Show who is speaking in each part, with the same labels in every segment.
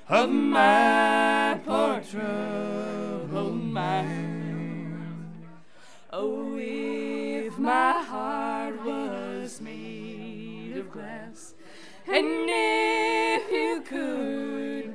Speaker 1: of my poor troubled mind. Oh, if my heart was made of glass, and if you could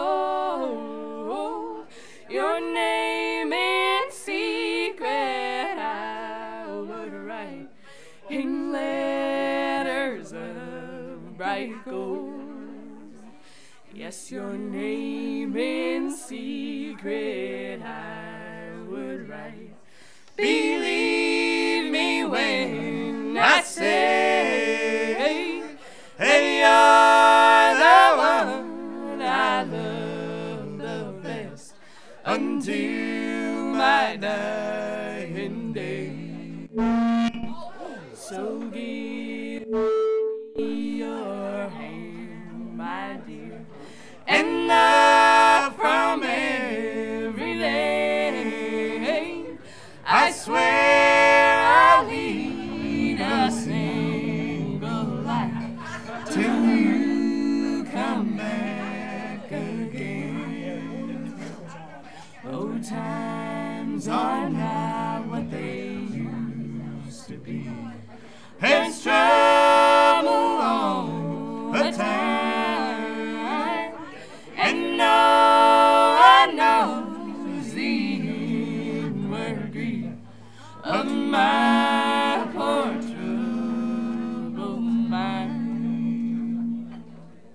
Speaker 1: behold your name in secret, I would write in letters of bright gold. Yes, your name in secret I would write. Believe me when I say that you're the one I love the best until my dying day. So give me your hand, my dear, and love from every day. I swear I'll lead a single life till you come back again. Oh, times are not what they used to be, and strife